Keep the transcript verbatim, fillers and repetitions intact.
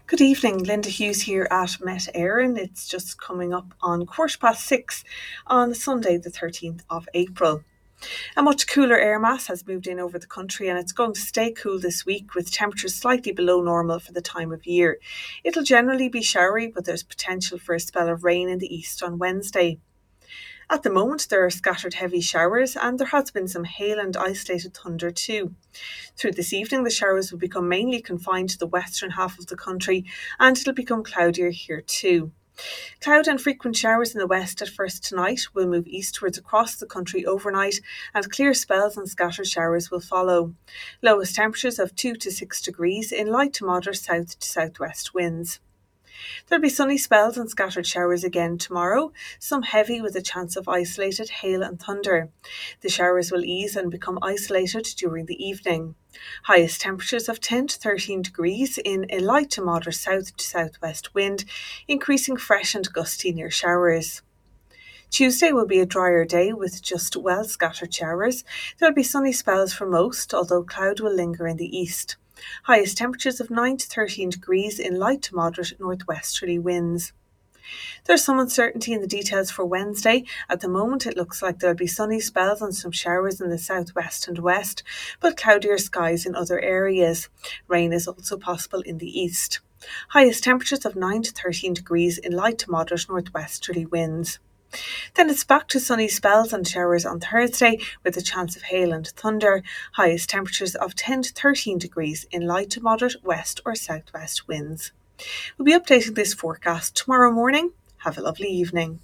Good evening, Linda Hughes here at Met Éireann. It's just coming up on quarter past six on Sunday, the thirteenth of April. A much cooler air mass has moved in over the country and it's going to stay cool this week with temperatures slightly below normal for the time of year. It'll generally be showery, but there's potential for a spell of rain in the east on Wednesday. At the moment, there are scattered heavy showers and there has been some hail and isolated thunder too. Through this evening, the showers will become mainly confined to the western half of the country and it'll become cloudier here too. Cloud and frequent showers in the west at first tonight will move eastwards across the country overnight and clear spells and scattered showers will follow. Lowest temperatures of two to six degrees in light to moderate south to southwest winds. There'll be sunny spells and scattered showers again tomorrow, some heavy with a chance of isolated hail and thunder. The showers will ease and become isolated during the evening. Highest temperatures of ten to thirteen degrees in a light to moderate south to southwest wind, increasing fresh and gusty near showers. Tuesday will be a drier day with just well scattered showers. There will be sunny spells for most, although cloud will linger in the east. Highest temperatures of nine to thirteen degrees in light to moderate northwesterly winds. There's some uncertainty in the details for Wednesday. At the moment, it looks like there'll be sunny spells and some showers in the southwest and west, but cloudier skies in other areas. Rain is also possible in the east. Highest temperatures of nine to thirteen degrees in light to moderate northwesterly winds. Then it's back to sunny spells and showers on Thursday with a chance of hail and thunder. Highest temperatures of ten to thirteen degrees in light to moderate west or southwest winds. We'll be updating this forecast tomorrow morning. Have a lovely evening.